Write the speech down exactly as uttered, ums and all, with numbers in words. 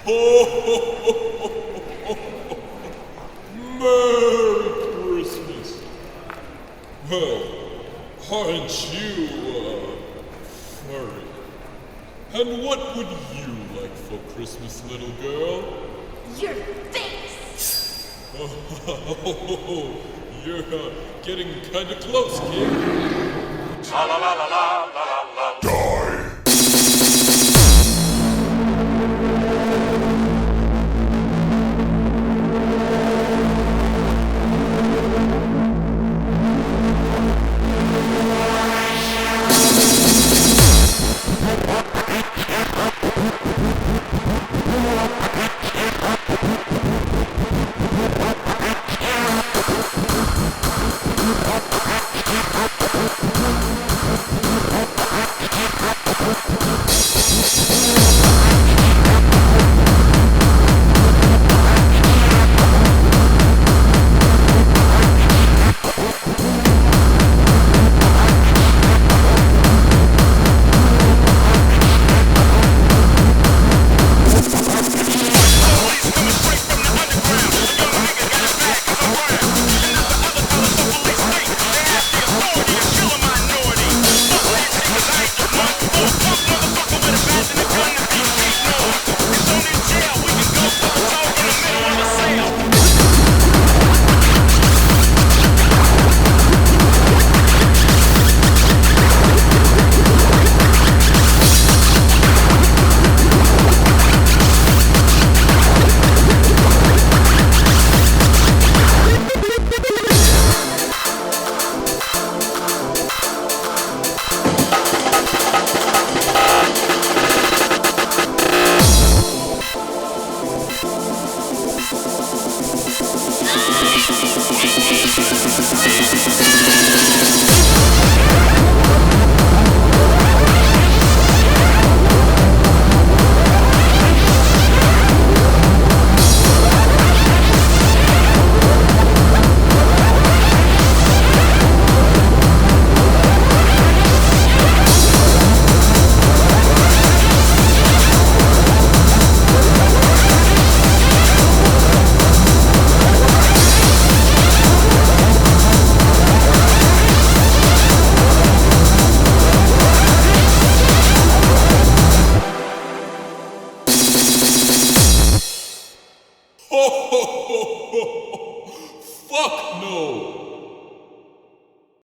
Merry Christmas. Well, aren't you, uh, furry? And what would you like for Christmas, little girl? Your face! Oh, you're uh, getting kinda close, kid. La la la la la la la. Die! We'll be right back.